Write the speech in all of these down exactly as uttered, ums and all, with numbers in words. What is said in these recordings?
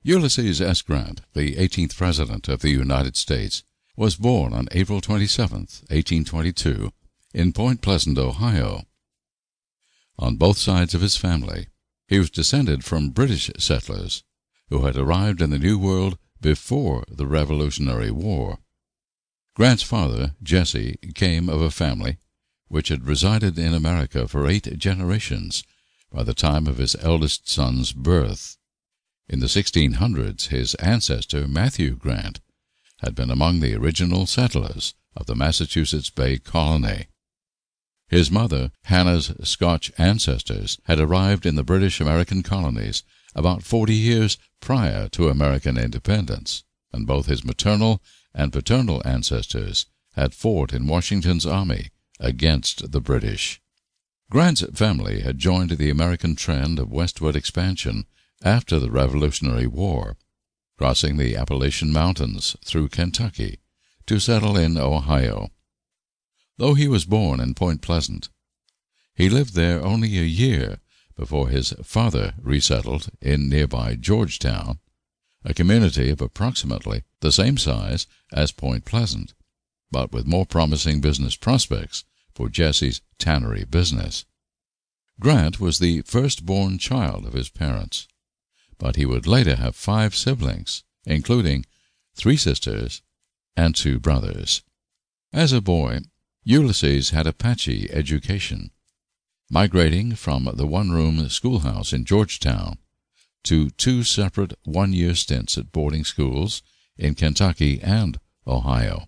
Ulysses S. Grant, the eighteenth President of the United States, was born on April twenty-seventh, eighteen twenty-two, in Point Pleasant, Ohio. On both sides of his family, he was descended from British settlers who had arrived in the New World before the Revolutionary War. Grant's father, Jesse, came of a family which had resided in America for eight generations by the time of his eldest son's birth. In the sixteen hundreds, his ancestor, Matthew Grant, had been among the original settlers of the Massachusetts Bay Colony. His mother, Hannah's Scotch ancestors, had arrived in the British American colonies about forty years prior to American independence, and both his maternal and paternal ancestors had fought in Washington's army against the British. Grant's family had joined the American trend of westward expansion after the Revolutionary War, crossing the Appalachian Mountains through Kentucky to settle in Ohio. Though he was born in Point Pleasant, he lived there only a year before his father resettled in nearby Georgetown, a community of approximately the same size as Point Pleasant, but with more promising business prospects for Jesse's tannery business. Grant was the firstborn child of his parents, but he would later have five siblings, including three sisters and two brothers. As a boy, Ulysses had a patchy education, migrating from the one-room schoolhouse in Georgetown to two separate one-year stints at boarding schools in Kentucky and Ohio.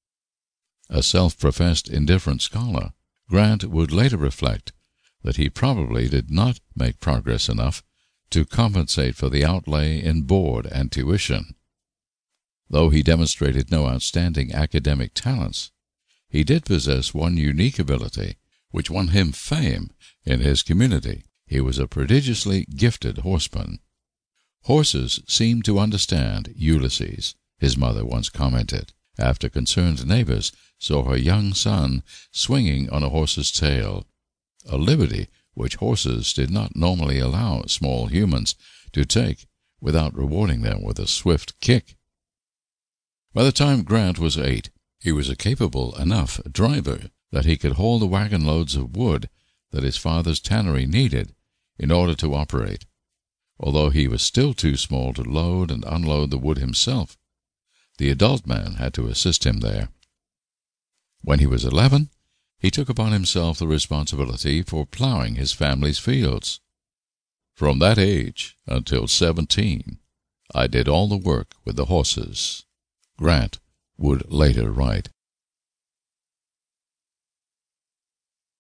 A self-professed indifferent scholar, Grant would later reflect that he probably did not make progress enough to compensate for the outlay in board and tuition. Though he demonstrated no outstanding academic talents, he did possess one unique ability which won him fame in his community. He was a prodigiously gifted horseman. Horses seemed to understand Ulysses, his mother once commented, after concerned neighbors saw her young son swinging on a horse's tail, a liberty which horses did not normally allow small humans to take without rewarding them with a swift kick. By the time Grant was eight, he was a capable enough driver that he could haul the wagon loads of wood that his father's tannery needed in order to operate, although he was still too small to load and unload the wood himself. The adult man had to assist him there. When he was eleven, he took upon himself the responsibility for plowing his family's fields. From that age until seventeen, I did all the work with the horses, Grant would later write.